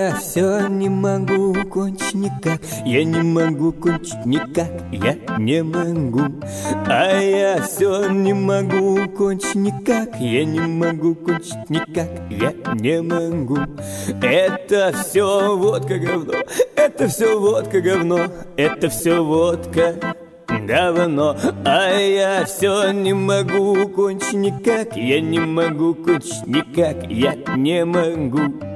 я все не могу кончить никак, я не могу кончить никак, я не могу. А я все не могу кончить никак, я не могу кончить никак, я не могу. Это все водка говно, это все водка говно, это все водка говно. А я все не могу кончить никак, я не могу кончить никак, я не могу.